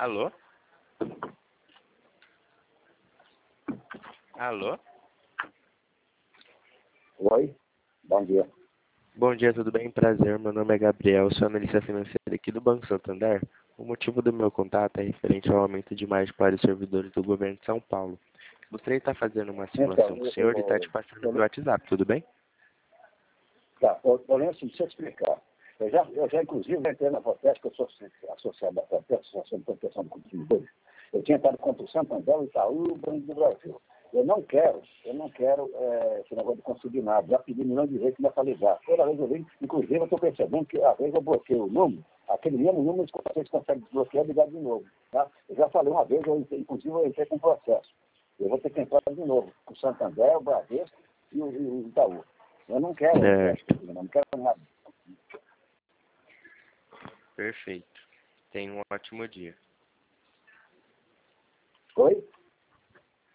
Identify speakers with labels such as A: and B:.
A: Alô? Alô?
B: Oi, bom dia.
A: Bom dia, tudo bem? Prazer, meu nome é Gabriel, sou analista financeiro aqui do Banco Santander. O motivo do meu contato é referente ao aumento de mais de vários servidores do governo de São Paulo. Gostaria de estar fazendo uma simulação
B: Então,
A: com o senhor e estar te passando pelo WhatsApp, tudo bem?
B: tá, porém, assim, deixa eu explicar. Eu já inclusive, entrei na Proteste, que eu sou associado à Proteste, Associação de Proteção do Consumidor. Eu tinha estado contra o Santander, o Itaú e o Banco do Brasil. Eu não quero esse negócio de consignado. Já pedi milhões de vezes que não é para ligar. Toda vez eu venho, inclusive eu estou percebendo que às vezes eu bloqueio o número, aquele mesmo número vocês conseguem desbloquear e ligar de novo. Tá? Eu já falei uma vez, inclusive eu entrei com um processo. Eu vou ter que entrar de novo, com o Santander, o Bradesco e o Itaú. Eu não quero,
A: Certo,
B: eu não quero nada.
A: perfeito. Tenha um ótimo dia.
B: Oi?